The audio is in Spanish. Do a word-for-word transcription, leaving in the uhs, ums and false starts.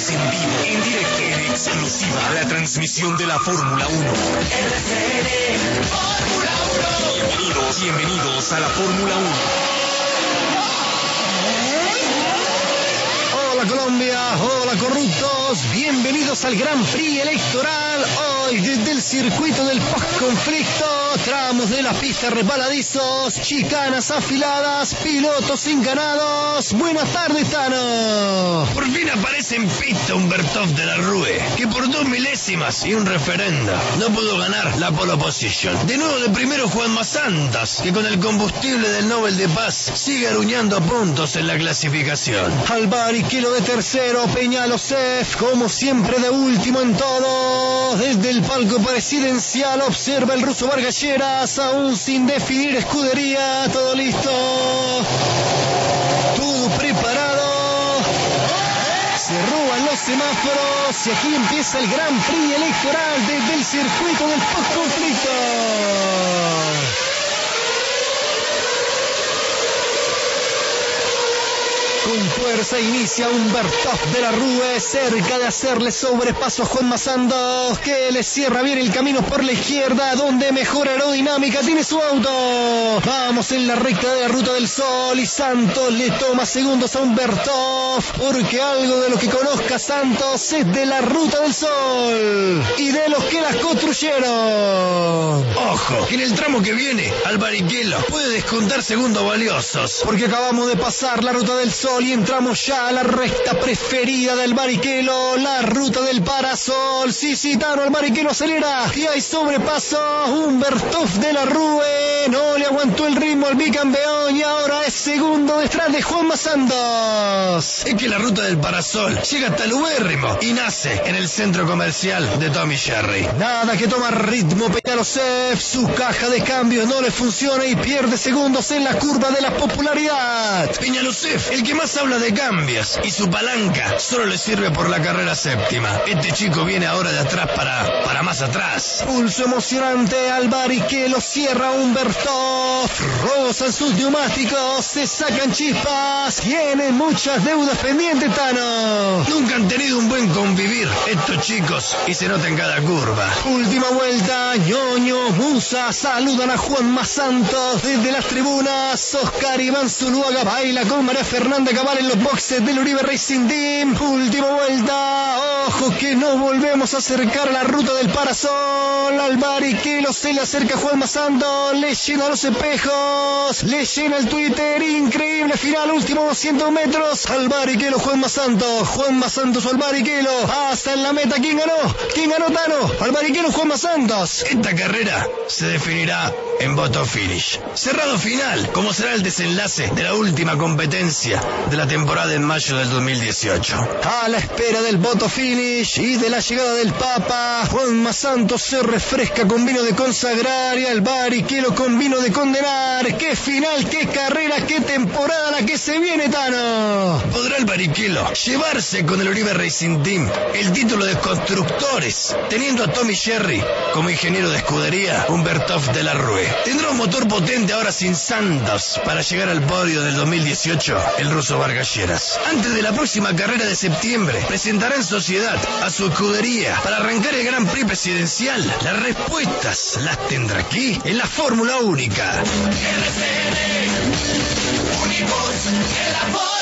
Vivimos en vivo, en directo, en exclusiva, la transmisión de la Fórmula uno. R C N Fórmula uno. Bienvenidos, bienvenidos a la Fórmula uno. Hola Colombia, hola corruptos, bienvenidos al Gran Prix electoral. Hoy desde el circuito del post-conflicto, tramos de la pista resbaladizos, chicanas afiladas, pilotos enganados. Buenas tardes, Tano. Por fin aparece en pista Humbertov de la Rue, que por dos milésimas y un referendo no pudo ganar la pole position. De nuevo de primero Juan Masantas, que con el combustible del Nobel de Paz sigue aruñando puntos en la clasificación. Albariquelo de tercero, Peñalosef, como siempre de último en todo. Desde el palco presidencial observa el ruso Vargas Lleras, aún sin definir escudería. Todo listo, todo preparado. Se roban los semáforos y aquí empieza el Gran Prix electoral desde el circuito del post-conflicto. Con fuerza inicia Humbertov de la Rue, cerca de hacerle sobrepaso a Juan Masantos, que le cierra bien el camino por la izquierda, donde mejor aerodinámica tiene su auto. Vamos en la recta de la Ruta del Sol y Santos le toma segundos a Humbertov, porque algo de lo que conozca Santos es de la Ruta del Sol y de los que las construyeron. Ojo, que en el tramo que viene, Albariquelo puede descontar segundos valiosos, porque acabamos de pasar la Ruta del Sol y entramos ya a la recta preferida del Albariquelo, la Ruta del Parasol. Sí, sí, Tano, Albariquelo acelera y hay sobrepaso. Humbertov de la Rue no le aguantó el ritmo al bicampeón y ahora es segundo detrás de Juan Masantos. Es que la Ruta del Parasol llega hasta el ubérrimo y nace en el centro comercial de Tommy Jerry. Nada que toma ritmo Peñalosef, su caja de cambios no le funciona y pierde segundos en la curva de la popularidad. Peñalosef, el que más habla de cambios, y su palanca solo le sirve por la carrera séptima. Este chico viene ahora de atrás para, para más atrás. Pulso emocionante, Albariquelo cierra Humbertov, rozan sus neumáticos, se sacan chispas, tienen muchas deudas pendientes, Tano. Nunca han tenido un buen convivir estos chicos y se nota en cada curva. Última vuelta, Ñoño, Musa saludan a Juan Masantos desde las tribunas. Oscar Iván Zuluaga baila con María Fernanda Cabal en los boxes del Uribe Racing Team. Última vuelta, ojo que no volvemos a acercar a la Ruta del Parasol. Albariquelo se le acerca a Juan Masantos, le llena los espejos, le llena el Twitter. Increíble final, últimos doscientos metros. Albariquelo, Juan Masantos, Juan Masantos, Albariquelo, hasta en la meta. ¿Quién ganó? ¿Quién ganó, Tano? Albariquelo, Juan Masantos. Esta carrera se definirá en voto finish. Cerrado final, como será el desenlace de la última competencia de la temporada en mayo del dos mil dieciocho. A la espera del voto finish y de la llegada del Papa, Juan Masantos se refresca con vino de consagrar y Albariquelo con vino de condenar. ¡Qué final, qué carrera, qué temporada la que se viene, Tano! ¿Podrá Albariquelo llevarse con el Uribe Racing Team el título de constructores, teniendo a Tommy Jerry como ingeniero de escudería? Humbertov de la Rue tendrá un motor potente ahora sin Santos para llegar al podio del dos mil dieciocho. El ruso Vargas Lleras, antes de la próxima carrera de septiembre, presentará en sociedad a su escudería para arrancar el Gran Prix presidencial. Las respuestas las tendrá aquí en la Fórmula Única. R C N, únicos en la